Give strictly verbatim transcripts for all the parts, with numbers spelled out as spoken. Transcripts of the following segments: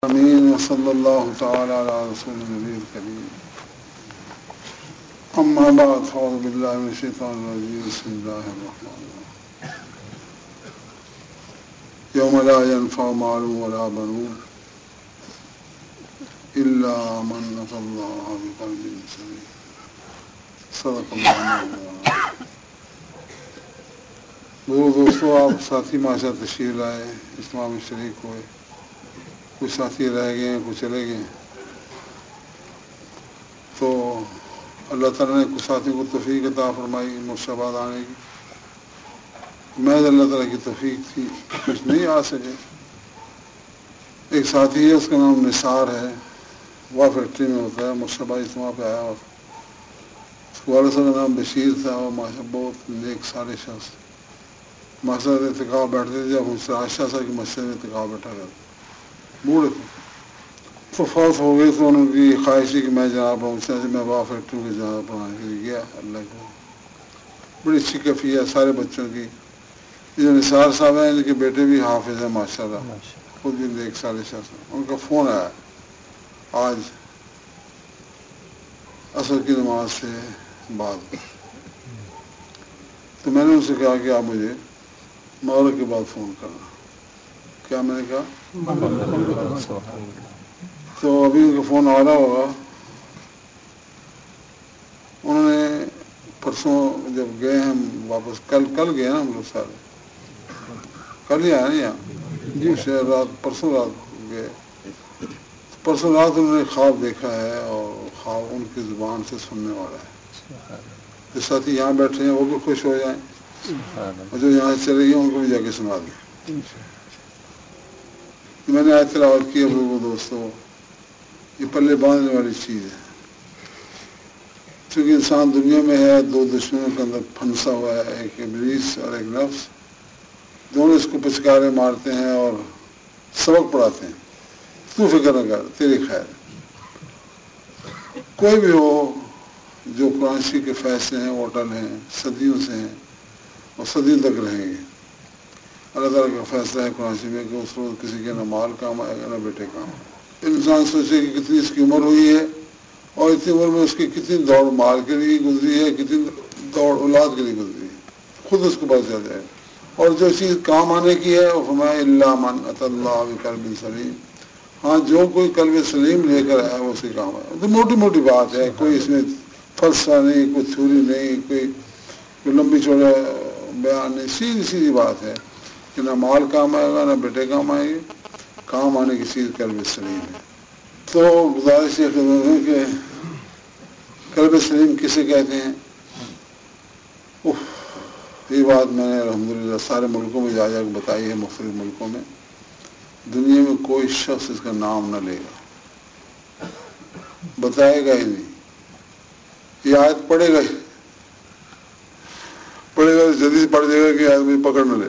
امین صلی اللہ تعالی علی رسول النبی الکریم اما بعد فاعوذ باللہ من الشیطان الرجیم بسم اللہ الرحمن الرحیم یوم لا ينفع مال ولا بنون الا من اتى اللہ بقلب سلیم صدق اللہ مولانا۔ وہ دوستو، آپ ساتھی ماشاء تشریف لائے، اجتماع میں شریک ہوئے، کچھ ساتھی رہ گئے ہیں، کچھ چلے گئے، تو اللہ تعالیٰ نے کچھ ساتھیوں کو توفیق عطا فرمائی مرشدآباد آنے کی۔ محض اللہ تعالیٰ کی توفیق تھی، کچھ نہیں آ سکے۔ ایک ساتھی ہے، اس کا نام نثار ہے، وہ فیکٹری میں ہوتا ہے، مرشدآباد اجتماع پہ آیا، اور اس کے والد صاحب کا نام بشیر تھا، اور ماشاء بہت نیک سارے شخص مسجد اتقاء بیٹھتے تھے۔ جب ہم سے عائشہ صاحب کی مسجد میں اتقاء بیٹھا کرتے، بوڑھے تھے، تو فوت ہو گئے، تو ان کی خواہش تھی کہ میں جہاں پہنچا سے میں وہاں فیکٹری کے جہاں پڑھانے کے لیے گیا۔ اللہ کو بڑی اچھی کیفیت ہے سارے بچوں کی۔ یہ جو نثار صاحب ہیں، ان کے بیٹے بھی حافظ ہیں ماشاء اللہ، خود بھی ایک سارے شخص ہیں۔ ان کا فون آیا آج عصر کی نماز سے بعد، تو میں نے ان سے کہا کہ آپ مجھے مغرب کے بعد فون کرنا۔ کیا میں نے کہا؟ تو ابھی ان کا فون آ رہا ہوگا۔ انہوں نے پرسوں جب گئے ہم واپس، کل کل گئے نا ہم لوگ سارے، کل ہی آئے نا یہاں جی، شہر رات پرسوں رات گئے۔ پرسوں رات انہوں نے خواب دیکھا ہے، اور خواب ان کی زبان سے سننے والا ہے۔ جو ساتھی یہاں بیٹھے ہیں وہ بھی خوش ہو جائیں، اور جو یہاں سے چلے گئے ان کو بھی جا کے سنا دیں۔ میں نے آج تلاوت کی ابو وہ دوستو، یہ پلے باندھنے والی چیز ہے۔ چونکہ انسان دنیا میں ہے، دو دشمنوں کے اندر پھنسا ہوا ہے، ایک ابلیس اور ایک نفس، دونوں اس کو پچکارے مارتے ہیں اور سبق پڑھاتے ہیں، تو فکر نہ کر، تیری خیر۔ کوئی بھی ہو، جو قرآن شریف کے فیصلے ہیں وہ اٹل ہیں، صدیوں سے ہیں اور صدیوں تک رہیں گے۔ اللہ تعالیٰ کا فیصلہ ہے قرآن شریف میں کہ اس روز کسی کے نہ مال کام آئے گا نہ بیٹے کام آئے گا۔ انسان سوچے کہ کتنی اس کی عمر ہوئی ہے، اور اتنی عمر میں اس کی کتنی دوڑ مال کے لیے گزری ہے، کتنی دوڑ اولاد کے لیے گزری ہے، خود اس کو پتہ چل جائے۔ اور جو چیز کام آنے کی ہے وہ فرمایا الا من اتی اللہ بقلب سلیم، ہاں جو کوئی قلب سلیم لے کر آیا وہ اسی کام آیا۔ تو موٹی موٹی بات ہے، کوئی اس میں فلسفہ نہیں، کوئی تھیوری نہیں، کوئی کوئی لمبی چوڑا بیان نہیں، سیدھی سیدھی بات ہے کہ نہ مال کام آئے گا نہ بیٹے کام آئے گے، کام آنے کی چیز قلب سلیم ہے۔ تو گزارش یہ کروں ہے کہ قلب سلیم کسے کہتے ہیں؟ اوہ، یہ بات میں نے الحمدللہ سارے ملکوں میں جا جا کے بتائی ہے، مختلف ملکوں میں۔ دنیا میں کوئی شخص اس کا نام نہ لے گا، بتائے گا ہی نہیں، یہ آیت پڑھے گا ہی پڑھے گا جلدی سے پڑھ جائے گا کہ آدمی پکڑ نہ لے۔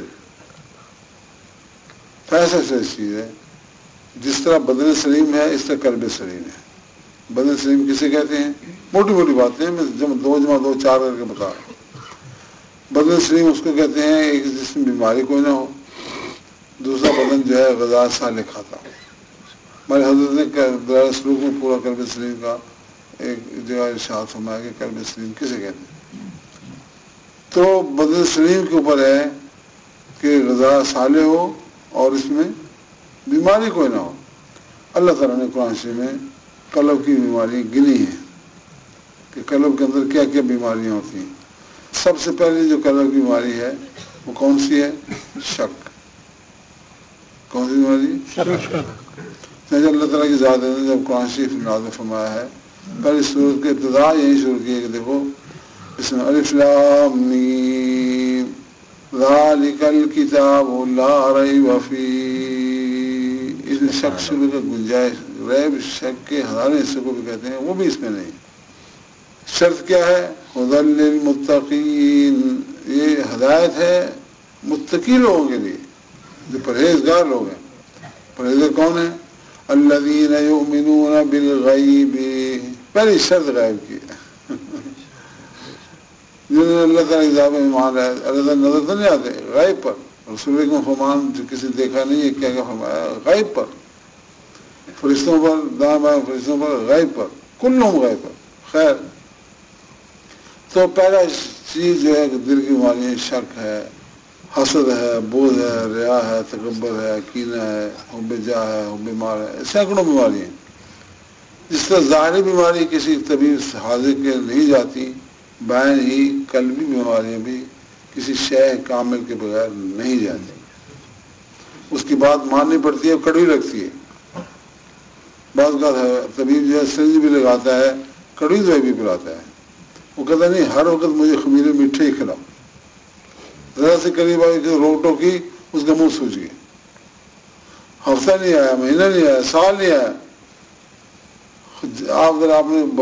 ایسا ایسا چیز ہے، جس طرح بدن سلیم ہے اس طرح قلب سلیم ہے۔ بدن سلیم کسے کہتے ہیں؟ موٹی موٹی باتیں میں جب دو جمع دو چار کر کے بتا رہا ہوں۔ بدن سلیم اس کو کہتے ہیں ایک جس میں بیماری کوئی نہ ہو، دوسرا بدن جو ہے غذا صالح کھاتا ہو۔ ہمارے حضرت نے دلائل سلوک میں پورا قلب سلیم کا ایک جگہ ارشاد فرمایا کہ قلب سلیم کسے کہتے ہیں۔ تو بدن سلیم کے اوپر ہے کہ غذا صالح ہو اور اس میں بیماری کوئی نہ ہو۔ اللہ تعالیٰ نے قرآن شریف میں قلب کی بیماری گنی ہیں کہ قلب کے اندر کیا کیا بیماریاں ہوتی ہیں۔ سب سے پہلے جو قلب کی بیماری ہے وہ کون سی ہے؟ شک۔ کون سی بیماری؟ شک۔ اللہ تعالیٰ کی ذات نے جب قرآن شریف نازل فرمایا ہے، پہلی سورت کی ابتدا یہی شروع کی ہے کہ دیکھو اس میں الف لام میم ذالک الکتاب لا ریب فیہ، اس میں شک شروع کا گنجائش، ریب شک کے ہزارے حصے کو بھی کہتے ہیں، وہ بھی اس میں نہیں۔ شرط کیا ہے؟ ھدی للمتقین، یہ ہدایت ہے متقی لوگوں کے لیے جو پرہیزگار لوگ ہیں۔ پرہیزگار کون ہیں؟ الذین یؤمنون بالغیب، پہلی شرط غیب کی ہے، جنہوں نے اللہ تعالیٰ کی ذات میں ایمان ہے۔ اللہ تعالیٰ نظر تو نہیں آتے، غیب پر۔ رسول کو فرمان جو کسی دیکھا نہیں ہے، کیا کیا فرمایا؟ غیب پر۔ فرشتوں پر، دائیں بائیں فرشتوں پر، غیب پر، کلہم غیب پر. خیر، تو پہلا چیز جو ہے کہ دل کی بیماری شک ہے، حسد ہے، بغض ہے، ریا ہے، تکبر ہے، کینہ ہے، حب جاہ ہے، حب مال ہے، سینکڑوں بیماری ہیں. جس طرح ظاہری بیماری کسی طبیب حاضر کے نہیں جاتی، بائن ہی قلبی بیماریاں بھی کسی شے کامل کے بغیر نہیں جاتی. اس کی بات ماننی پڑتی ہے، کڑوی لگتی ہے. بعض کا طبیب جو ہے سرنج بھی لگاتا ہے، کڑوی دوائی بھی پلاتا ہے. وہ کہتا نہیں ہر وقت مجھے خمیرے میٹھے ہی کھلاؤ. ذرا سے قریب آئی کہ روک ٹوکی، اس کا منہ سوج گیا. ہفتہ نہیں آیا، مہینہ نہیں آیا، سال نہیں آیا. آپ ذرا آپ نے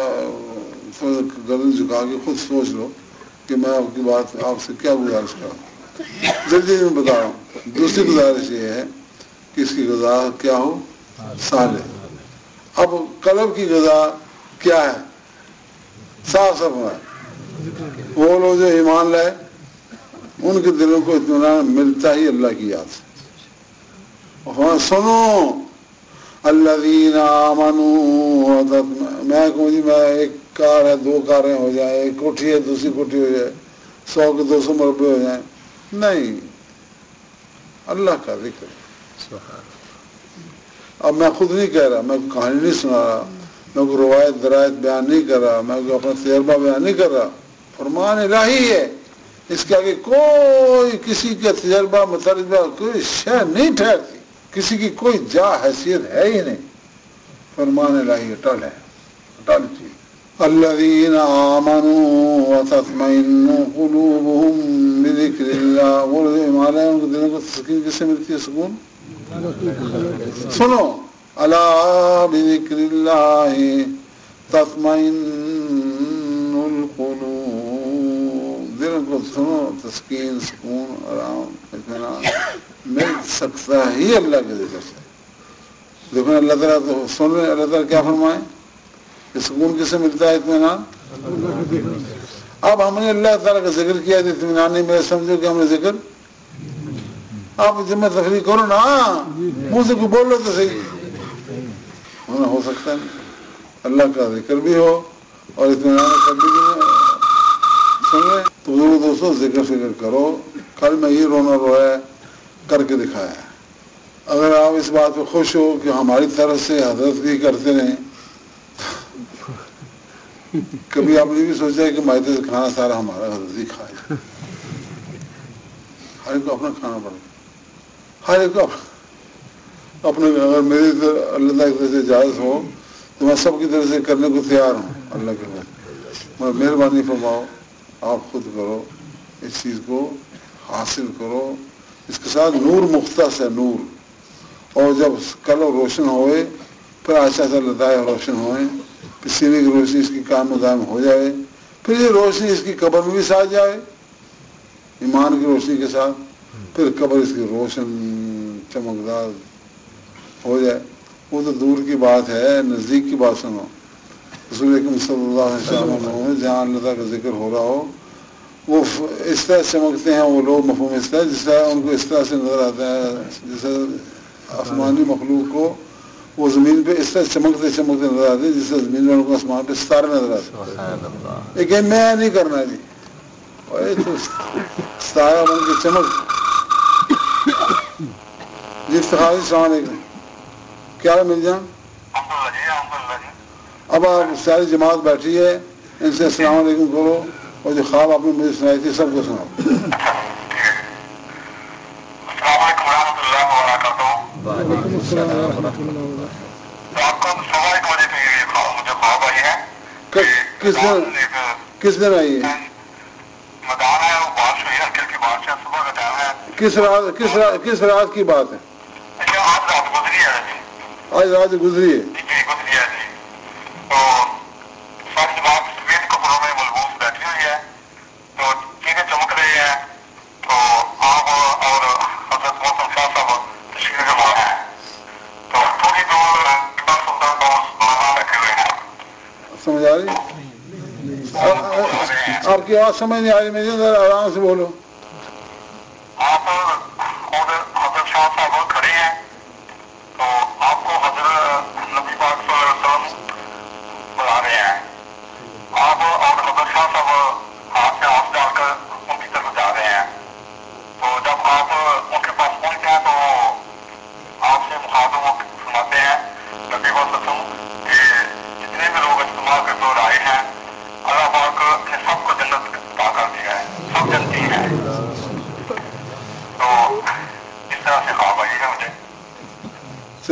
گردن جھکا کے خود سوچ لو کہ میں آپ کی بات آپ سے کیا گزارش کروں. جلدی میں بتا رہا ہوں. دوسری گزارش یہ ہے کہ اس کی غذا کیا ہو، صالح. اب قلب کی غذا کیا ہے؟ صاف صاف ہے. وہ لوگ جو ایمان لائے ان کے دلوں کو اطمینان ملتا ہی اللہ کی یاد سے. ہاں سنو، الذین آمنوا، میں کہوں جی میں ایک کار ہے، دو کاریں ہو جائیں، ایک کوٹھی ہے دوسری کوٹھی ہو جائے، سو کے دو سو مربے ہو جائیں، نہیں، اللہ کا ذکر. اب میں خود نہیں کہہ رہا، میں کہانی نہیں سنا رہا، میں کوئی روایت درایت بیان نہیں کر رہا، میں کوئی اپنا تجربہ بیان نہیں کر رہا. فرمان الہی ہے. اس کے آگے کوئی کسی کا تجربہ مترجمہ کوئی شے نہیں ٹھہرتی، کسی کی کوئی جا حیثیت ہے ہی نہیں. فرمان الہی اٹل ہے، اٹل چیز. الذین آمنوا وتطمئن قلوبهم بذکر اللہ. وہ ایمان ہے ان کے دلوں کو تسکین کس سے ملتی ہے؟ سکون. سنو، الا بذکر اللہ تطمئن القلوب. دل کو سنو، تسکین، سکون، آرام، اطمینان مل سکتا ہی اللہ کے ذکر سے. دیکھو اللہ تعالیٰ تو سن رہے، اللہ تعالیٰ کیا فرمائے کہ سکون کس سے ملتا ہے؟ اطمینان. اب ہم نے اللہ تعالیٰ کا ذکر کیا تو اطمینان نہیں ملے، سمجھو کہ ہم نے ذکر. آپ ذمہ تفریح کرو نا، منہ سے کوئی بول لو تو صحیح. ہونا ہو سکتا ہے اللہ کا ذکر بھی ہو اور اطمینان قلبی بھی ہو. سن رہے تو دوستوں ذکر فکر کرو. کل میں یہ رونا رویا کر کے دکھایا. اگر آپ اس بات پہ خوش ہو کہ ہماری طرف سے حضرت بھی کرتے رہیں، کبھی آپ نے بھی سوچا کہ مائدے سے کھانا سارا ہمارا حضرت ہی کھائے. ہر ایک کو اپنا کھانا پڑے، ہر ایک کو اپنے. اگر میری اللہ تعالیٰ کی طرف سے اجازت ہو تو میں سب کی طرف سے کرنے کو تیار ہوں. اللہ کے بعد مگر مہربانی فرماؤ، آپ خود کرو، اس چیز کو حاصل کرو. اس کے ساتھ نور مختص ہے، نور. اور جب کلو روشن ہوئے پھر آہستہ آہستہ لطائف روشن ہوئیں، پھر سینے کی روشنی اس کی قائم و دائم ہو جائے، پھر یہ روشنی اس کی قبر میں بھی ساتھ جائے ایمان کی روشنی کے ساتھ، پھر قبر اس کی روشن چمکدار ہو جائے. وہ تو دور کی بات ہے، نزدیک کی بات سنو. رسول اکرم صلی اللہ علیہ وسلم جہاں اللہ تعالیٰ کا ذکر ہو رہا ہو وہ اس طرح چمکتے ہیں وہ لوگ. مفہوم اس طرح جس طرح ان کو اس طرح سے نظر آتا ہے جیسے آسمانی مخلوق کو وہ زمین پہ اس طرح چمکتے چمکتے نظر آتے ہیں جس طرح زمین والوں کو آسمان پہ ستارے نظر آتے ہیں. لیکن میں نہیں کرنا جی، ستارہ بن کے چمک. جی افتخار جی السلام علیکم، کیا مل جائیں. اب آپ ساری جماعت بیٹھی ہے، ان سے السلام علیکم کرو اور جو خواب آپ نے مجھے سنائی تھی سب کو سناؤ. السلام علیکم ورحمۃ اللہ وبرکاتہ. وعلیکم السلام ورحمۃ اللہ وبرکاتہ. تو آپ کو سوا ایک بجے پہ یہ مجھے خواب آئی ہے. کس دن کس دن آئی ہے؟ میدان ہے، وہ بارش ہوئی ہے، ہلکی کی بارش ہے، صبح کا ٹائم ہے. کس رات کس رات کس رات کی بات ہے؟ اچھا آج رات گزری ہے جی. آج رات گزری ہے. جی جی گزری ہے جی. تو ساری جماعت سفید کپڑوں میں ملبوس بیٹھی ہوئی ہے، تو چیزیں چمک رہی ہیں. تو آپ اور حضرت محسن شاہ صاحب تشریف فرما ہیں. تو تھوڑی دور بیٹھے ہوئے ہیں. سمجھ آ رہی؟ آپ کی آواز سمجھ نہیں آ رہی میری، ذرا آرام سے بولو. آپ اور حضرت شاہ صاحب کھڑے ہیں، تو آپ کو حضرت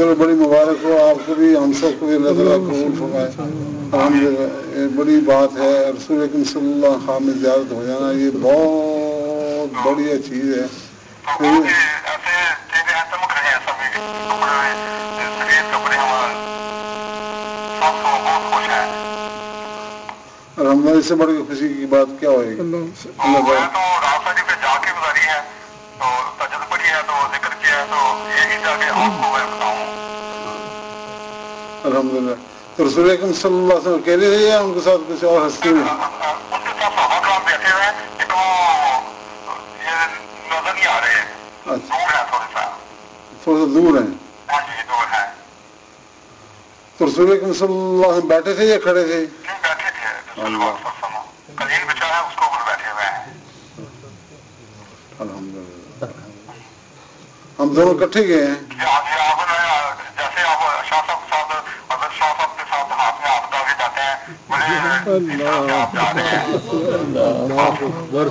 چلو بڑی مبارک ہو آپ کو بھی، ہم سب کو بھی اللہ تعالیٰ قبول فرمائے. الحمدللہ یہ بڑی بات ہے. رسول اکرم صلی اللہ علیہ وسلم میں زیارت ہو جانا یہ بہت بڑی چیز ہے. تو بہت ہی ایسے چیزیں ہیں چمک رہے ہیں سبھی کپڑے سفید کپڑے ہمارے سب کو بہت خوش ہیں. الحمدللہ اس سے بڑھ کے خوشی کی بات کیا ہوئے گی. میں تو راستہ جی پہ جا کے گزاری ہے تو تجد پڑھی ہے تو ذکر کیا ہے تو یہی جا کے آپ کو میں بتاؤں. الحمدللہ. تو رسول اکرم صلی اللہ علیہ وسلم اکیلے رہے ہیں ان کے ساتھ کچھ اور ہستی میں؟ ان کے ساتھ صحابہ کرام بیٹھے ہوئے ہیں لیکن وہ یہ نظر نہیں آ رہے. دور ہے تھوڑا سا تھوڑا سا دور ہیں. ہاں جی دور ہے. تو رسول اکرم صلی اللہ علیہ وسلم بیٹھے تھے یا کھڑے تھے؟ نہیں بیٹھے تھے. قلیل بچا ہے اس کو اوپر بیٹھے ہوئے ہیں. الحمدللہ. ہم دونوں اکٹھے گئے ہیں. جیسے آپ شاہ صاحب کے ساتھ اگر شاہ صاحب کے ساتھ ہاتھ میں آپ داغے جاتے ہیں بڑے آپ جا رہے ہیں.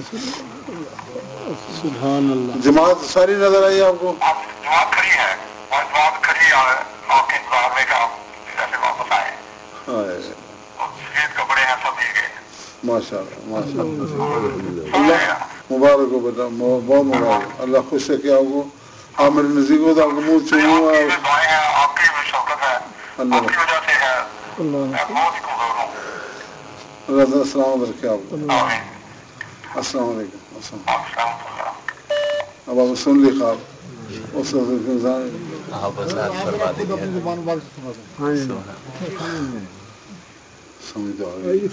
سبحان اللہ. جماعت ساری نظر آئی آپ کو؟ جماعت کھڑی ہے اور جماعت کھڑی آپ کے انتظار میں کہ آپ جیسے واپس آئے. سفید کپڑے ہیں سب دیے گئے. ماشاء اللہ ماشاء اللہ. اللہ مبارک ہو بیٹا، بہت مبارک. اللہ خوش ہے کہ آپ کو آپ میرے نزدیک ہو تو آپ کو منہ چوموں گا. آپ کی شوقت ہے آپ کی وجہ سے ہے. میں بہت ہی کمزور ہوں. اللہ تعالیٰ سلامت رکھے آپ کو. آمین. السلام علیکم. السلام علیکم. اب آپ سن لی خواب اس انسان سمجھ تو آ گئی.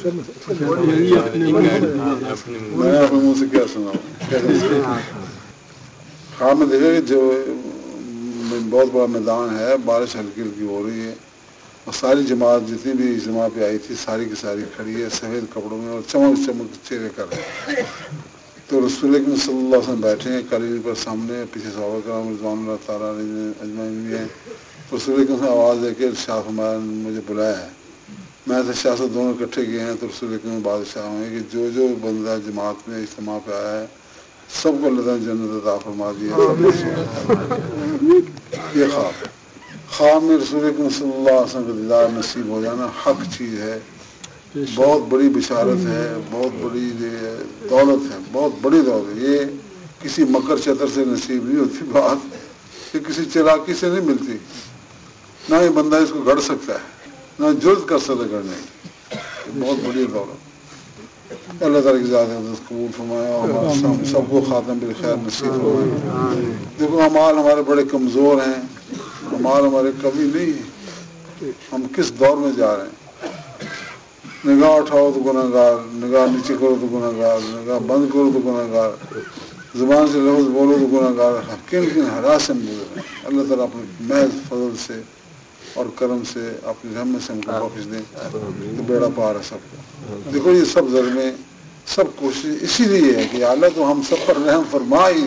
میں نے اپنے منہ سے کیا سنا خواب میں دیکھا کہ جو بہت بڑا میدان ہے، بارش ہلکی ہلکی ہو رہی ہے اور ساری جماعت جتنی بھی اجتماع پہ آئی تھی ساری کی ساری کھڑی ہے سفید کپڑوں میں اور چمک چمک چہرے کر رہے. تو رسول اکرم صلی اللہ علیہ وسلم بیٹھے ہیں قلیل پر سامنے، پیچھے صحابہ کرام رضوان اللہ تعالیٰ اجمعین بھی ہیں. رسول اکرم سے آواز دے کے شاہ فرمایا مجھے بلایا ہے. میں سے شاہ سے دونوں اکٹھے گئے ہیں. تو رسول اکرم بادشاہ ہوئے کہ جو جو بندہ جماعت میں اجتماع پہ آیا ہے سب کو اللہ تعالیٰ جنت عطا فرما دی ہے. یہ خواب خواب میں رسول اکرم صلی اللہ علیہ وسلم کا دیدار نصیب ہو جانا حق چیز ہے، بہت بڑی بشارت ہے، بہت بڑی دولت ہے، بہت بڑی دولت ہے. یہ کسی مکر چتر سے نصیب نہیں ہوتی بات، یہ کسی چلاکی سے نہیں ملتی. نہ یہ بندہ اس کو گھڑ سکتا ہے نہ جرت کر سکتا گھڑنے کی. بہت بڑی دولت. اللہ تعالیٰ کی ذات قبول فرمایا اور ہمارے سب کو خاتم بالخیر نصیب فرمایا. دیکھو اعمال ہمارے بڑے کمزور ہیں، اعمال ہمارے کبھی نہیں ہیں. ہم کس دور میں جا رہے ہیں؟ نگاہ اٹھاؤ تو گناہ گار، نگاہ نیچے کرو تو گناہ گار، نگاہ بند کرو تو گناہ گار، زبان سے لفظ بولو تو گناہ گار. کن کن حرا سے گزرے. اللہ تعالیٰ اپنے محض فضل سے اور کرم سے اپنی رحمت سے ہم کو بخش دیں تو بیڑا پار ہے سب کو. دیکھو یہ سب ظلمیں سب کوشش اسی لیے ہے کہ اللہ تو ہم سب پر رحم فرمائی.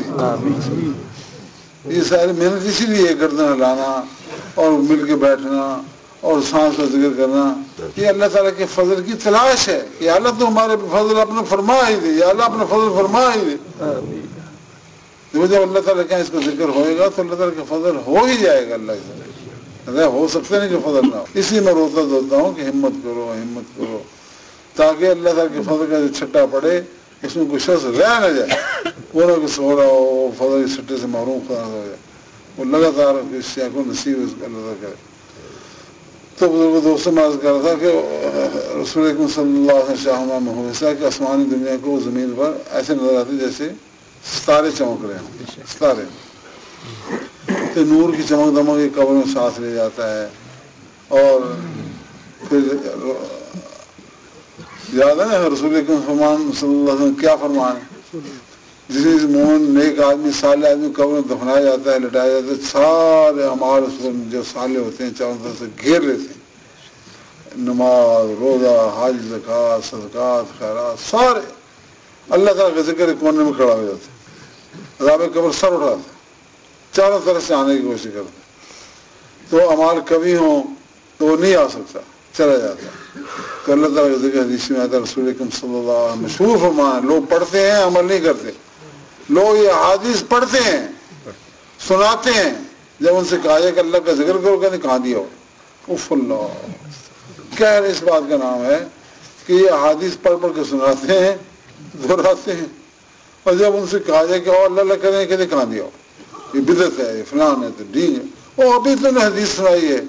یہ ساری محنت اسی لیے گردن ہلانا اور مل کے بیٹھنا اور سانس کا ذکر کرنا، یہ اللہ تعالیٰ کے فضل کی تلاش ہے. یا اللہ تو ہمارے فضل اپنے فرما ہی دے، یا اللہ اپنے فضل فرما ہی دے. دیکھو جب اللہ تعالیٰ کا اس کا ذکر ہوئے گا تو اللہ تعالیٰ کا فضل ہو ہی جائے گا. اللہ کے ہو سکتے نہیں کہ فضل نہ ہو. اسی میں روتا دھوتا ہوں کہ ہمت کرو ہمت کرو تاکہ اللہ تعالیٰ کے فضل کا جو چھٹا پڑے اس میں کوئی شخص رہ نہ جائے، وہ نہ کہ سو رہا ہو فضل کے چھٹے سے محروم خدا ہو جائے. وہ لگاتار اس شے کو نصیب اللہ تعالیٰ کرے. تو بزرگ دوستوں میں عرض کر رہا تھا کہ رسول اکرم صلی اللہ علیہ وسلم شاہنامہ میں ہو ایسا کہ آسمانی دنیا کو زمین پر ایسے نظر آتے جیسے ستارے چمک رہے ہیں. ستارے تو نور کی چمک دمک ایک قبر میں سانس لے جاتا ہے. اور پھر یاد ہے نا رسول اکرم صلی اللہ علیہ وسلم کیا فرمان ہے؟ جس مومن نیک آدمی صالح آدمی قبر میں دفنایا جاتا ہے لٹایا جاتا ہے سارے اعمال اس پر جو صالح ہوتے ہیں چاروں طرف سے گھیر لیتے ہیں. نماز روزہ حج زکوٰۃ صدقات خیرات سارے اللہ تعالیٰ کے ذکر کونے میں کھڑا ہو جاتے ہیں. عذاب قبر سر اٹھاتے ہیں چاروں طرف سے آنے کی کوشش کرتے ہیں. تو اعمال کبھی ہوں تو وہ نہیں آ سکتا چلا جاتا. تو اللہ تعالیٰ کے ذکر حدیث میں آتا ہے رسول اکرم صلی اللہ علیہ وسلم مشہور فرمان لوگ پڑھتے ہیں عمل نہیں کرتے. لوگ یہ حدیث پڑھتے ہیں سناتے ہیں جب ان سے کہا جائے کہ اللہ کا ذکر کرو کہتے کہاں دیا ہو اف اللہ کیا ہے اس بات کا نام ہے کہ یہ احادیث پڑھ پڑھ کے سناتے ہیں دہراتے ہیں اور جب ان سے کہا جائے کہ اور اللہ اللہ کریں کہتے کہاں دیا ہو یہ بدعت ہے یہ فلان ہے تو دین ہے وہ ابھی تو نے حدیث سنائی ہے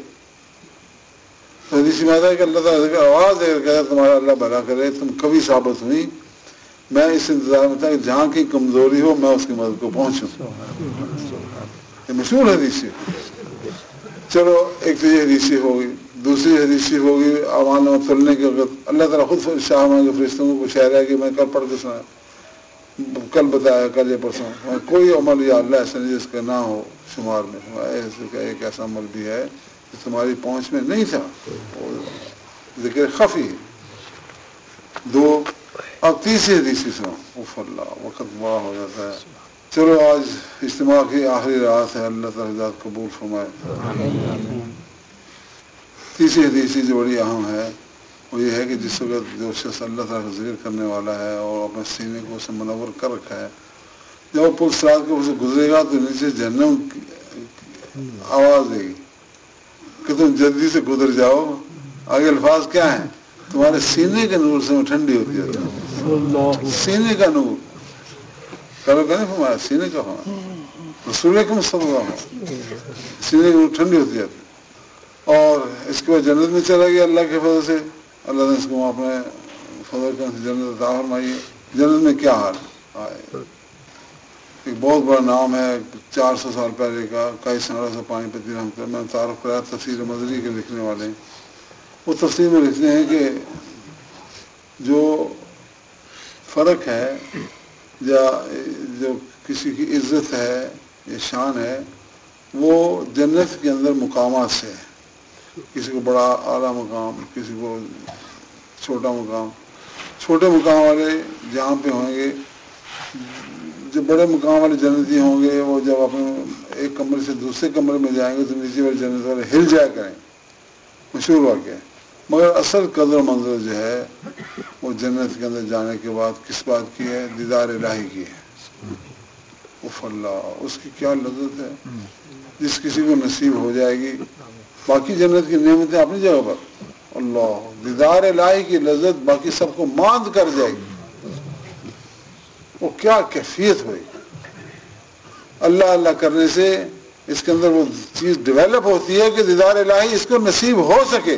حدیث میں آتا ہے کہ اللہ تعالیٰ ذکر آواز دے کر کہتا تمہارا اللہ بھلا کرے تم کبھی ثابت ہوئی میں اس انتظار میں تھا کہ جہاں کی کمزوری ہو میں اس کی مدد کو پہنچوں یہ مشہور حدیث ہے چلو ایک تو یہ حدیث ہوگی دوسری حدیث ہوگی اعمال نامہ تلنے کے وقت اللہ تعالیٰ خود شاہ کے فرشتوں کو شاعر ہے کہ میں کل پڑھ کے سنا کل بتایا کل یہ پرسوں کوئی عمل یا اللہ ایسا نہیں جس کا نہ ہو شمار میں ایسے کا ایک ایسا عمل بھی ہے جو تمہاری پہنچ میں نہیں تھا ذکر خفی دو اب تیسری حدیث سنو اف اللہ وقت بڑا ہو جاتا ہے چلو آج اجتماع کی آخری رات ہے اللہ تعالیٰ ذات قبول فرمائے تیسری حدیث جو بڑی اہم ہے وہ یہ ہے کہ جس وقت جو شخص اللہ تعالیٰ کا ذکر کرنے والا ہے اور اپنے سینے کو اسے منور کر رکھا ہے جب وہ پل صراط کے اوپر سے گزرے گا تو نیچے جہنم آواز دے گی کہ تم جلدی سے گزر جاؤ آگے الفاظ کیا ہیں تمہارے سینے کے نور سے وہ ٹھنڈی ہوتی ہے سینے کا نور کرو کہ نہیں ہمارا سینے کا ہونا رسول اکرم صلی اللہ علیہ وسلم سینے کی نور ٹھنڈی ہوتی ہے اور اس کے بعد جنت میں چلا گیا اللہ کے فضل سے اللہ نے اس کو اپنے فضل کا جنت عطا فرمائی جنت میں کیا حال آئے ایک بہت بڑا نام ہے چار سو سال پہلے کا کئی سارا سو پانی پتی رحمۃ اللہ میں تعارف کرایا تفسیر مدری کے لکھنے والے ہیں وہ تفسیر میں لکھتے ہیں کہ جو فرق ہے یا جو کسی کی عزت ہے یا شان ہے وہ جنت کے اندر مقامات سے ہے کسی کو بڑا اعلیٰ مقام کسی کو چھوٹا مقام چھوٹے مقام والے جہاں پہ ہوں گے جو بڑے مقام والے جنتی ہوں گے وہ جب اپنے ایک کمرے سے دوسرے کمرے میں جائیں گے تو نیچے والے جنت والے ہل جایا کریں مشہور واقعہ ہے مگر اصل قدر و منظر جو ہے وہ جنت کے اندر جانے کے بعد کس بات کی ہے دیدار الہی کی ہے اف اللہ اس کی کیا لذت ہے جس کسی کو نصیب ہو جائے گی باقی جنت کی نعمتیں اپنی جگہ پر اللہ دیدار الہی کی لذت باقی سب کو ماند کر جائے گی وہ کیا کیفیت ہوئی اللہ اللہ کرنے سے اس کے اندر وہ چیز ڈیولپ ہوتی ہے کہ دیدار الہی اس کو نصیب ہو سکے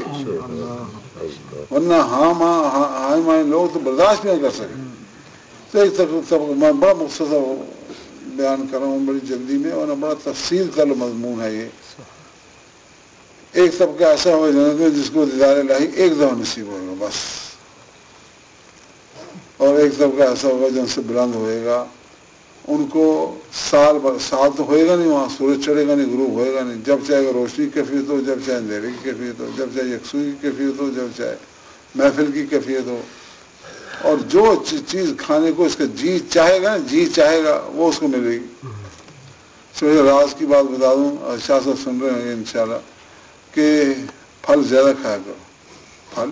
ورنہ ہاں ماں ہاں ماں لوگ تو برداشت نہیں کر سکے تو ایک طرف میں بڑا مختصر بیان کر رہا ہوں بڑی جلدی میں ورنہ بڑا تفصیل طلب مضمون ہے یہ ایک طبقہ ایسا ہوگا جنت میں جس کو دیدار الہی ایک دفعہ نصیب ہوئے گا بس اور ایک طبقہ ایسا ہوگا جو ان سے بلند ہوئے گا ان کو سال بھر سال تو ہوئے گا نہیں وہاں سورج چڑھے گا نہیں غروب ہوئے گا نہیں جب چاہے روشنی کی کیفیت ہو جب چاہے اندھیرے کی کیفیت ہو جب چاہے یکسوئی کی کیفیت ہو جب چاہے محفل کی کیفیت ہو اور جو چیز کھانے کو اس کا جی چاہے گا جی چاہے گا وہ اس کو ملے گی چلو راز کی بات بتا دوں شاہ صاحب سن رہے ہیں انشاءاللہ کہ پھل زیادہ کھایا کرو پھل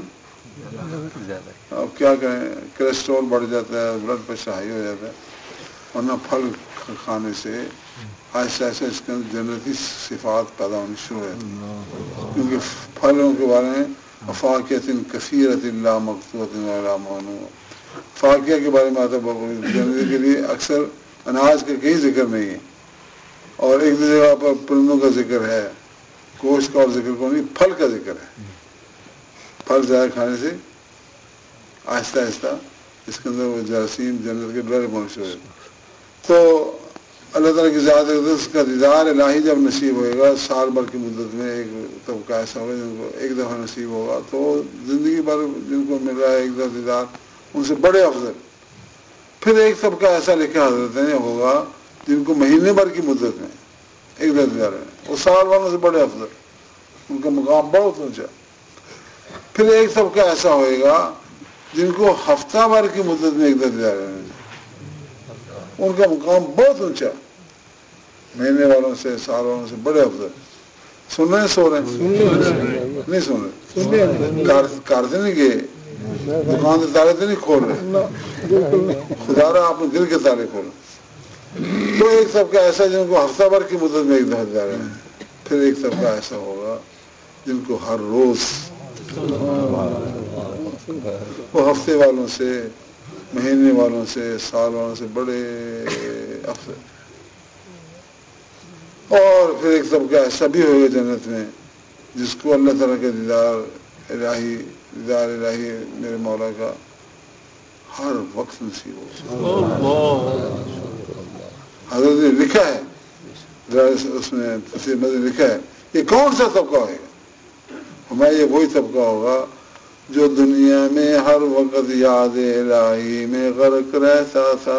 اب کیا کریں کولیسٹرول بڑھ جاتا ہے بلڈ پریشر ہائی ہو جاتا ہے ورنہ پھل کھانے سے ایسا ایسا اس کے اندر جنتی صفات پیدا ہونی شروع ہو جاتی ہیں کیونکہ پھلوں کے بارے میں فاقیت کثیرت اللہ مقصود فاقیہ کے بارے میں آتا ہے جنتی کے لیے اکثر اناج کا کہیں ذکر نہیں ہے اور ایک دو جگہ پر پرندوں کا ذکر ہے گوشت کا اور ذکر کو نہیں پھل کا ذکر ہے پھل زیادہ کھانے سے آہستہ آہستہ اس کے اندر وہ جراثیم جنت کے ڈر پہنچ ہوئے تو اللہ تعالیٰ کی زیادہ اس کا دیدار الہی جب نصیب ہوئے گا سال بھر کی مدت میں ایک طبقہ ایسا ہوگا جن کو ایک دفعہ نصیب ہوگا تو زندگی بھر جن کو مل رہا ہے ایک دفعہ دیدار ان سے بڑے افضل پھر ایک طبقہ ایسا لکھا حضرت نے ہوگا جن کو مہینے بھر کی مدت میں ایک دفعہ دیدار ہے وہ سال والوں سے بڑے افضل ان کا مقام بہت اونچا پھر ایک طبقہ ایسا ہوئے گا جن کو ہفتہ بھر کی مدت میں ایک دفعہ دیدار ہے ان کا مقام بہت اونچا مہینے والوں سے سال والوں سے بڑے افضل سن رہے سو رہے نہیں سن رہے کارتے نہیں گئے دکان کے تالے تو نہیں کھول رہے خدا رہا اپنے دل کے تالے کھول تو ایک طبقہ ایسا جن کو ہفتہ بھر کی مدت میں ایک دفعہ دیدار ہے پھر ایک طبقہ ایسا ہوگا جن کو ہر روز وہ ہفتے والوں سے، مہینے والوں سے، سال والوں سے بڑے افضل. اور پھر ایک طبقہ ایسا بھی ہوگا جنت میں جس کو اللہ تعالیٰ کے دیدار الہی دیدار الہی میرے مولا کا ہر وقت نصیب ہو. حضرت نے لکھا ہے اس میں تفسیر میں لکھا ہے یہ کون سا طبقہ ہوئے گا؟ ہمارا یہ وہی طبقہ ہوگا جو دنیا میں ہر وقت یاد الہی میں غرق رہتا تھا.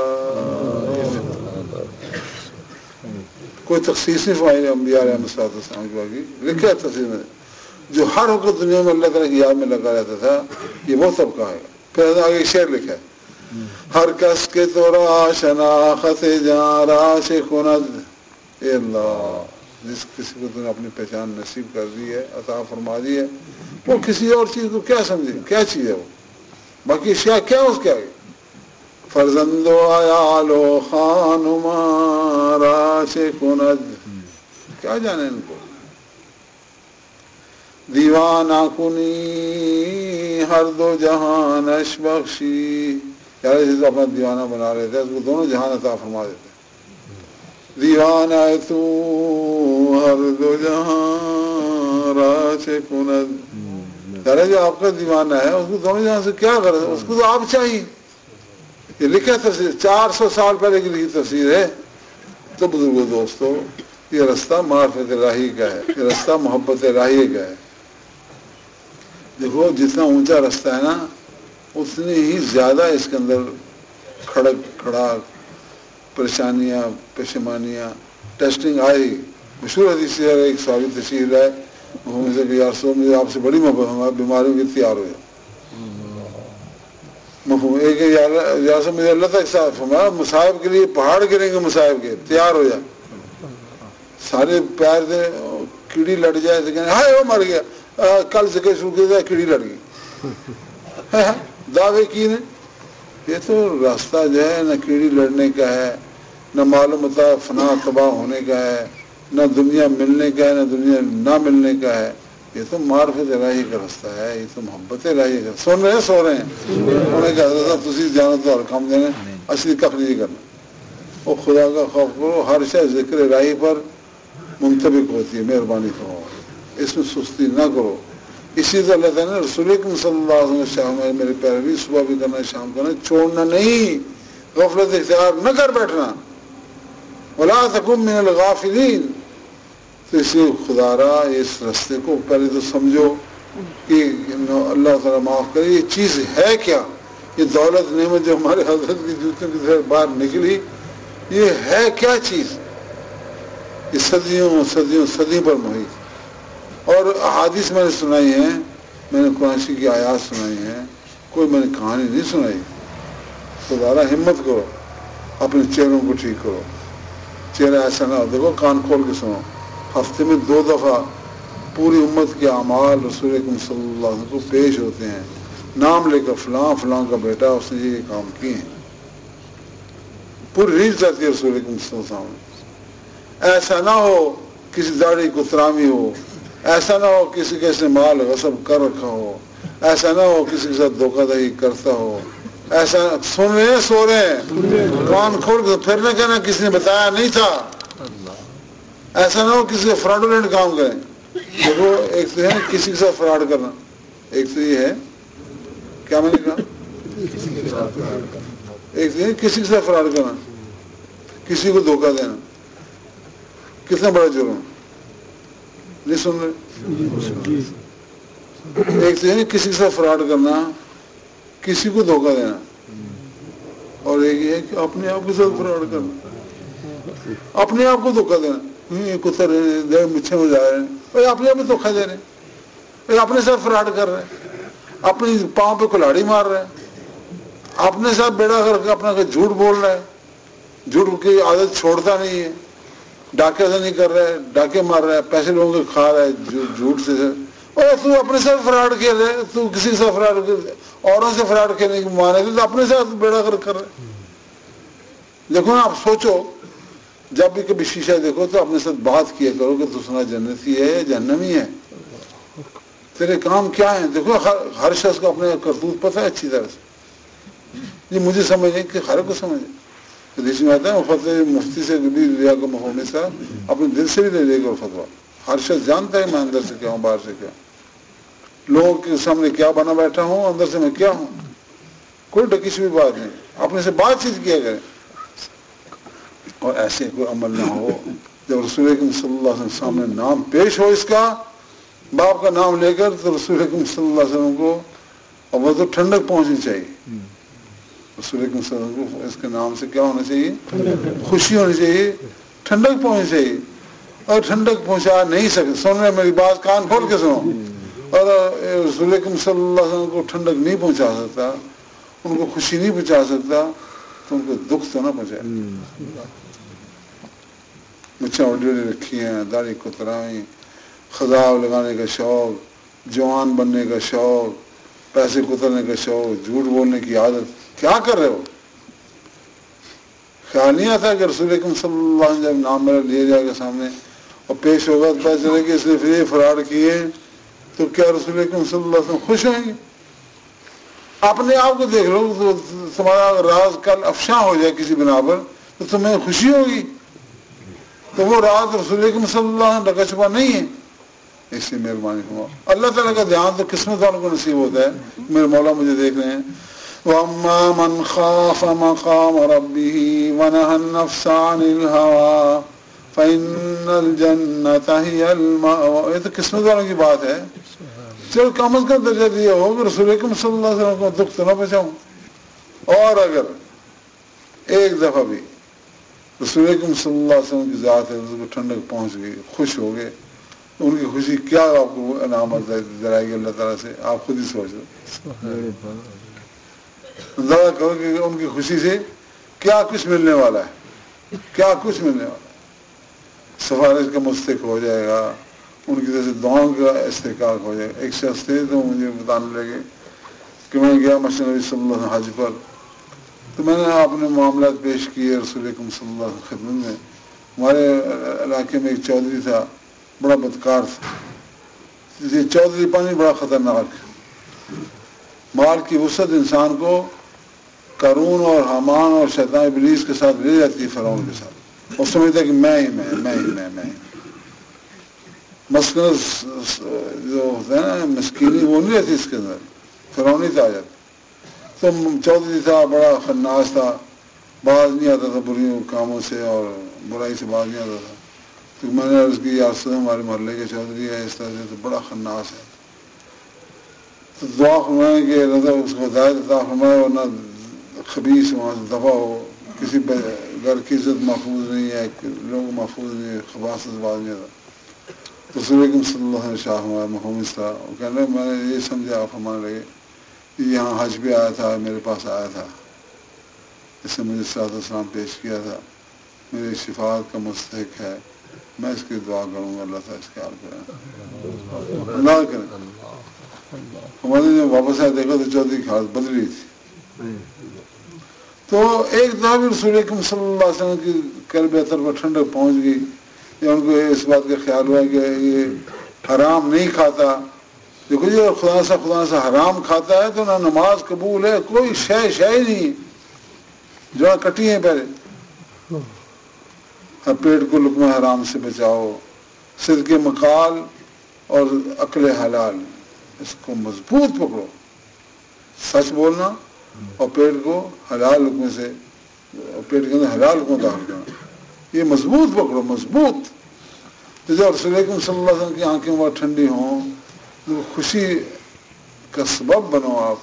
کوئی تخصیص نہیں فرمائی انبیاء علیہ السلام کی باقی لکھا ہے تفسیر میں جو ہر وقت دنیا میں اللہ تعالیٰ کی یاد میں لگا رہتا تھا یہ وہ طبقہ ہے. پھر آگے شعر لکھا ہے ہر کس کے تو را شناخت جان راش کند. اے اللہ جس کسی کو تم نے اپنی پہچان نصیب کر دی ہے عطا فرما دی ہے وہ کسی اور چیز کو کیا سمجھے کیا چیز ہے وہ باقی اشیاء کیا اس کے آگے. فرزندو آیالو خانما راش کند کیا جانے ان کو. دیوانہ کنی ہر دو جہان اش بخشی یار جسے اپنا دیوانہ بنا رہے تھے اس کو دونوں جہان عطا فرما دیتے. دیوانہ تو ہر دو جہاں راش کند یار جو آپ کا دیوانہ ہے اس کو دونوں جہاں سے کیا کر اس کو تو آپ چاہیے. یہ لکھا تفسیر چار سو سال پہلے کی لکھی تفسیر ہے. تو بزرگوں دوستو یہ رستہ معرفت الہی کا ہے یہ رستہ محبت الہی کا ہے. دیکھو جتنا اونچا رستہ ہے نا اتنی ہی زیادہ اس کے اندر کھڑک کھڑاک پریشانیاں پشیمانیاں ٹیسٹنگ آئی. مشہور حدیث ہے ایک صحابی تشریف ہے محمد سے کہ یار سو مجھے آپ سے بڑی محبت ہوں بیماریوں کی تیار ہو جائے مفہوم ایک یار مجھے اللہ تک صاف فرمایا مصائب کے لیے پہاڑ گریں گے مصائب کے تیار ہو جائے سارے پیر سے کیڑی لڑ جائے تو کہنے ہائے وہ مر گیا کل سے کہ شروع کیا کیڑی لڑ گئی دعوے کی نے. یہ تو راستہ جو ہے نہ کیڑی لڑنے کا ہے نہ معلوم ہوتا فنا تباہ ہونے کا ہے نہ دنیا ملنے کا ہے نہ دنیا نہ ملنے کا ہے. یہ تو معرفت الہی کا رستہ ہے یہ تو محبت الہی کا. سن رہے ہیں سو رہے ہیں انہوں نے کہا حضرت تسی جانا تو ہر کام دینے اصلی کف نہیں کرنا وہ خدا کا خوف کرو ہر شے ذکر الہی پر منطبق ہوتی ہے. مہربانی کرو اس میں سستی نہ کرو. اسی طرح اللہ تعالیٰ نے رسول اکرم صلی اللہ علیہ وسلم شام ہے میرے پیروی صبح بھی کرنا شام کرنا چھوڑنا نہیں غفلت اختیار نہ کر بیٹھنا. ولا تکن من الغافلین. تو اس لیے خدا را اس رستے کو پہلے تو سمجھو کہ اللہ تعالیٰ معاف کرے یہ چیز ہے کیا. یہ دولت نعمت جو ہمارے حضرت کی جوتوں کی طرف باہر نکلی یہ ہے کیا چیز. یہ صدیوں صدیوں صدیوں پر محیط. اور احادیث میں نے سنائی ہیں میں نے قرآن شریف کی آیات سنائی ہیں کوئی میں نے کہانی نہیں سنائی. خدا را ہمت کرو اپنے چہروں کو ٹھیک کرو. چہرہ ایسا نہ ہو دیکھو کان کھول کے سنو ہفتے میں دو دفعہ پوری امت کے اعمال رسول اکرم صلی اللہ علیہ وسلم کو پیش ہوتے ہیں نام لے کر فلاں فلاں کا بیٹا اس نے یہ کام کیے ہیں. پوری ریل جاتی ہے رسول اکرم صلی اللہ علیہ وسلم. ایسا نہ ہو کسی داڑھی کترامی ہو ایسا نہ ہو کسی کے سے مال غصب کر رکھا ہو ایسا نہ ہو کسی کے ساتھ دھوکہ دہی کرتا ہو ایسا سن رہے ہیں سو رہے ہیں کان کھول کے پھر نہ کہنا کسی نے بتایا نہیں تھا. ایسا نہ ہو کسی کا فراڈولنٹ کام کریں. دیکھو ایک تو ہے کسی کے ساتھ فراڈ کرنا ایک تو یہ ہے کیا میں نے کہا ایک تو ہے کسی کے ساتھ فراڈ کرنا کسی کو دھوکہ دینا کتنا بڑا جرم نہیں سن رہے. ایک تو ہے کسی کے ساتھ فراڈ کرنا کسی کو دھوکہ دینا اور ایک یہ ہے کہ اپنے آپ کے ساتھ فراڈ کرنا اپنے آپ کو دھوکہ دینا. کتر مچھے میں جا رہے ہیں اپنے آپ میں دھوکہ دے رہے ہیں اپنے ساتھ فراڈ کر رہے ہیں اپنی پاؤں پہ کلاڑی مار رہے ہیں اپنے ساتھ بیڑا کر کے اپنا جھوٹ بول رہا ہے جھوٹ کی عادت چھوڑتا نہیں ہے ڈاکے سے نہیں کر رہا ہے ڈاکے مار رہا ہے پیسے لوگوں کے کھا رہا ہے جھوٹ سے اور تو اپنے ساتھ فراڈ کر رہے تو کسی کے ساتھ فراڈ کر اوروں سے فراڈ کرنے کی مانے تو اپنے ساتھ بیڑا کر کر رہے. دیکھو نا آپ سوچو جب بھی کبھی شیشہ دیکھو تو اپنے ساتھ بات کیا کرو کہ تو سنا جنتی ہے یا جہنمی ہے، تیرے کام کیا ہیں. دیکھو ہر, ہر شخص کو اپنے کرتوت پتہ ہے اچھی طرح سے. یہ مجھے سمجھ ہے کہ ہر کو سمجھ ہے. حدیث میں آتا ہے فتوی مفتی سے بھی لیا کر مفہوم سے اپنے دل سے بھی لے لے کر فتوا. ہر شخص جانتا ہے میں اندر سے کیا ہوں باہر سے کیا. لوگوں کے سامنے کیا بنا بیٹھا ہوں، اندر سے میں کیا ہوں. کوئی ڈکیش بھی بات نہیں، اپنے سے بات چیت کیا کرے. اور ایسے کوئی عمل نہ ہو جب رسول اکرم صلی اللہ علیہ وسلم سامنے نام پیش ہو اس کا، باپ کا نام لے کر، تو رسول اکرم صلی اللہ علیہ وسلم کو اور وہ تو ٹھنڈک پہنچنی چاہیے. رسول اکرم صلی اللہ علیہ وسلم کو اس کے نام سے کیا ہونا چاہیے؟ خوشی ہونی چاہیے، ٹھنڈک پہنچنی چاہیے. اور ٹھنڈک پہنچا نہیں سکتے. سن رہے میری بات، کان کھول کے سنو. اور رسول اکرم صلی اللہ علیہ وسلم کو ٹھنڈک نہیں پہنچا سکتا، ان کو خوشی نہیں پہنچا سکتا، تو ان کو دکھ تو نہ پہنچائے. مچھاں اڈی اڈی رکھی ہیں، داڑھی کترائی، خضاب لگانے کا شوق، جوان بننے کا شوق، پیسے کترنے کا شوق، جھوٹ بولنے کی عادت. کیا کر رہے ہو؟ خیال نہیں آتا کہ رسول اکرم صلی اللہ علیہ وسلم جب نام میرا لیا جائے گا سامنے اور پیش ہوگا تو پتہ چلے کہ اس نے پھر یہ فراڈ کیے، تو کیا رسول اکرم صلی اللہ علیہ وسلم خوش ہوئیں گے؟ اپنے آپ کو دیکھ لو. تو تمہارا راز کل افشاں ہو جائے کسی بنا پر تو تمہیں خوشی ہوگی. تو وہ راز رسول اکرم صلی اللہ علیہ وسلم ڈکا چھپا نہیں ہے. اس سے مہربانی فرماؤ. اللہ تعالیٰ کا دھیان تو قسمت والوں کو نصیب ہوتا ہے. میرے مولا مجھے دیکھ رہے ہیں. وَأَمَّا مَنْ خَافَ مَقَامَ رَبِّهِ وَنَهَى النَّفْسَ عَنِ الْهَوَىٰ فَإِنَّ الْجَنَّةَ هِيَ الْمَأْوَىٰ. یہ تو قسمت والوں کی بات ہے. چلو کم از کم درجہ دیا ہو کہ رسول اکرم صلی اللہ علیہ وسلم کو دکھ تو نہ پہنچاؤں. اور اگر ایک دفعہ بھی رسول اکرم صلی اللہ علیہ وسلم کی ذات ہے اس کو ٹھنڈک پہنچ گئی، خوش ہو گئے، ان کی خوشی کیا آپ کو انعامت دلائے گی اللہ تعالیٰ سے؟ آپ خود ہی سوچ لو. اندازہ کرو کہ ان کی خوشی سے کیا کچھ ملنے والا ہے، کیا کچھ ملنے والا ہے. سفارش کا مستحق ہو جائے گا، ان کی طرف سے دعاؤں کا استحقاق ہو جائے گا. ایک شخص تھے تو مجھے بتانے لگے کہ میں گیا مسجد نبی صلی اللہ علیہ وسلم حج پر، تو میں نے اپنے معاملات پیش کیے رسول اکرم صلی اللہ علیہ وسلم خدمت میں. ہمارے علاقے میں ایک چودھری تھا، بڑا بدکار تھا. یہ چودھری پانی بڑا خطرناک ہے. مال کی وسعت انسان کو قارون اور حامان اور شیطان ابلیس کے ساتھ لے جاتی ہے، فرعون کے ساتھ. اور سمجھتا ہے کہ میں ہی میں میں ہی میں میں مسکن جو ہوتا ہے نا مسکینی، وہ نہیں رہتی اس کے اندر، فرعونی تھا. آ جاتا تو چودھری تھا، بڑا خناس تھا، باز نہیں آتا تھا بری کاموں سے اور برائی سے باز نہیں آتا تھا. تو میں نے عرض کی آپ سے ہمارے محلے کے چودھری ہے اس طرح سے، تو بڑا خناس ہے. تو دعا فرمائیں کہ اللہ اس کو ہدایت عطا فرمائے، ورنہ خبیث وہاں سے دفع ہو. کسی گھر کی عزت محفوظ نہیں ہے، لوگ محفوظ نہیں ہے، خباثت باز نہیں آتا. تو رسول اکرم صلی اللہ علیہ وسلم شاہ ہمارا محمد اس طرح وہ کہنے لگے، میں نے یہ سمجھا آپ فرمانے لگے یہاں حج پہ آیا تھا، میرے پاس آیا تھا، اس نے مجھے صلاۃ السلام پیش کیا تھا، میری شفاعت کا مستحق ہے، میں اس کی دعا کروں گا اللہ تعالیٰ اس کے حال کریں اللہ کریں. ہمارے جب واپس آئے دیکھا تو چودھری کی حالت بدلی تھی. تو ایک دفعہ بھی رسول اکرم صلی اللہ علیہ وسلم کی قلب اطہر پر ٹھنڈک پہنچ گئی، یا ان کو اس بات کا خیال ہوا کہ یہ حرام نہیں کھاتا. دیکھو جی خدا سا خدا سا حرام کھاتا ہے تو نہ نماز قبول ہے، کوئی شے شے ہی نہیں، جو کٹی ہیں پہلے. ہر پیٹ کو لقمہ حرام سے بچاؤ، صدق مقال اور عقل حلال اس کو مضبوط پکڑو. سچ بولنا اور پیٹ کو حلال لقمے سے، پیٹ کے اندر حلال لقمہ داخل کرنا، یہ مضبوط پکڑو مضبوط. تو جب رسول اکرم صلی اللہ علیہ وسلم کی آنکھیں بہت ٹھنڈی ہوں تو خوشی کا سبب بنو. آپ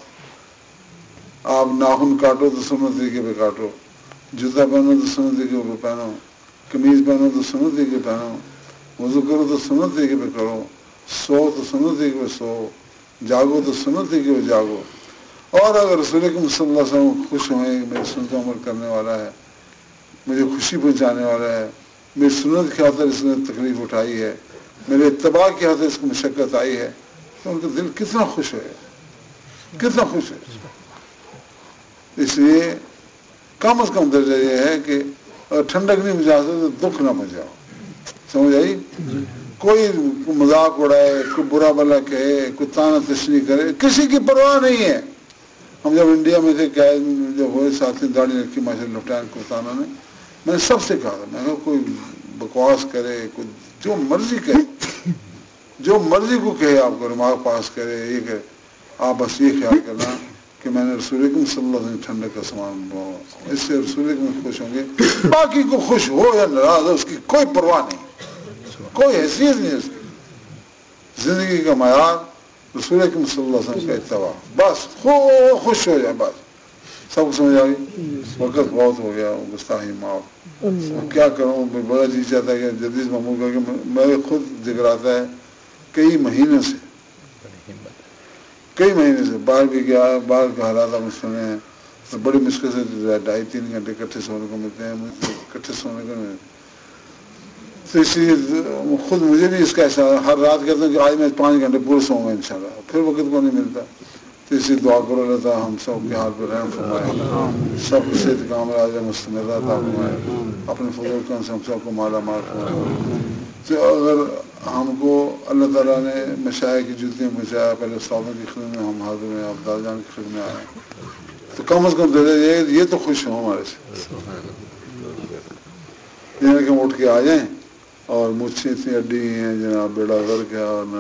آپ ناخن کاٹو تو سنت طریقے پہ کاٹو، جوتا پہنو تو سنت طریقے پہ پہنو، قمیض پہنو تو سنت طریقے پہ پہنو، وضو کرو تو سنت طریقے پہ کرو، سو تو سنت طریقے پہ سو، جاگو تو سنت طریقے پہ جاگو. اور اگر رسول اکرم صلی اللہ علیہ وسلم خوش ہوئیں میری سنت عمل کرنے والا ہے، مجھے خوشی پہنچانے والا ہے، میری سنت کی خاطر اس نے تکلیف اٹھائی ہے، میرے اتباع کی خاطر اس کو مشقت آئی ہے، تو ان کا دل کتنا خوش ہے، کتنا خوش ہے. اس لیے کم از کم درجہ یہ ہے کہ اگر ٹھنڈک نہیں پہنچا سکتے تو دکھ نہ پہنچاؤ. سمجھ آئی؟ کوئی مذاق اڑائے، کوئی برا بلا کہے، کوئی تانا تشریح کرے، کسی کی پرواہ نہیں ہے. ہم جب انڈیا میں تھے قید جب ہوئے ساتھی داڑھی رکھی ماشاء اللہ لٹائن کو تانا نے، میں نے سب سے کہا تھا میں نے کوئی بکواس کرے، کوئی جو مرضی کہے، جو مرضی کو کہے، آپ کو دماغ پاس کرے، یہ کرے، آپ بس یہ خیال کرنا کہ میں نے رسول اکرم صلی اللہ علیہ وسلم ٹھنڈک کا سامان بناؤ، اس سے رسول اکرم خوش ہوں گے. باقی کو خوش ہو یا ناراض ہو اس کی کوئی پرواہ نہیں، کوئی حیثیت نہیں اس کی. زندگی کا معیار رسول اکرم صلی اللہ علیہ وسلم کا اتباع، بس خو خوش ہو جائے، بس. سب کو سمجھ آ گئی؟ وقت بہت ہو گیا، گستاخی معاف. کیا کروں، بڑا جی چاہتا ہے کہ جدید معمول کر کے میرے خود ذکر آتا ہے کئی مہینے سے کئی مہینے سے باہر بھی گیا، باہر کے حالات ہم سنے ہیں، بڑی مشکل سے ڈھائی تین گھنٹے کٹھے سونے کو ملتے ہیں، کٹھے سونے کو ملتے. تو اس لیے خود مجھے بھی اس کا احساس، ہر رات کہتا ہوں کہ آج میں پانچ گھنٹے پورے سوؤں گا انشاءاللہ، پھر وقت کو نہیں ملتا. تو اسی دعا کرو اللہ تعالیٰ ہم سب کے حال پر رحم فرمائے، سب کو صحت کام راز مستمرہ عطا فرمائے، اپنے فضل کرم سے ہم سب کو مالا مال فرمائے. تو اگر ہم کو اللہ تعالیٰ نے مشائخ کی جوتیاں پہنچایا، پہلے استادوں کی خدمت میں ہم حاضر ہیں، اب دادا جان کی خدمت میں آئے، تو کم از کم دے یہ یہ تو خوش ہوں ہمارے سے، یہ کہ ہم اٹھ کے آ جائیں اور مجھے اتنی اڈی ہیں جناب بیڑا غرق ہے اور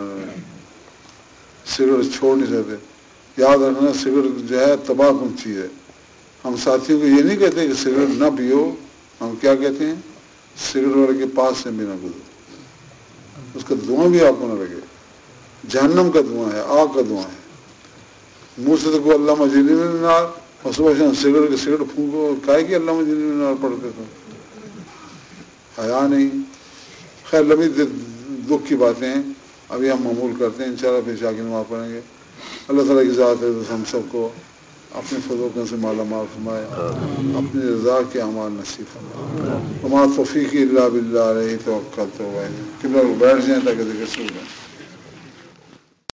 سگریٹ چھوڑ نہیں سکتے. یاد رکھنا سگریٹ جو ہے تباہ کن چیز ہے. ہم ساتھیوں کو یہ نہیں کہتے کہ سگریٹ نہ پیو، ہم کیا کہتے ہیں سگریٹ والے کے پاس سے بھی نہ گزرو، اس کا دھواں بھی آپ کو نہ لگے، جہنم کا دھواں ہے، آگ کا دھواں ہے. منہ سے تو کوئی اللہ مجینی میں نار، اور صبح شام سگریٹ کے سگریٹ پھونکو، کہے کہ اللہ مجینی میں نار پڑھتے تو حیا نہیں. خیر لمبی دکھ کی باتیں ہیں، ابھی ہم معمول کرتے ہیں، انشاءاللہ پھر شاہ کی نماز پڑھیں گے. اللہ تعالیٰ کی ذات ہے تو ہم سب کو اپنے فضل سے مالا مال فرمائے، اپنی رضا کے اعمال نصیب فرمائے. ہمارا توفیق الا باللہ علیہ توکلت. تو بیٹھ جائیں تاکہ ذکر شروع کریں.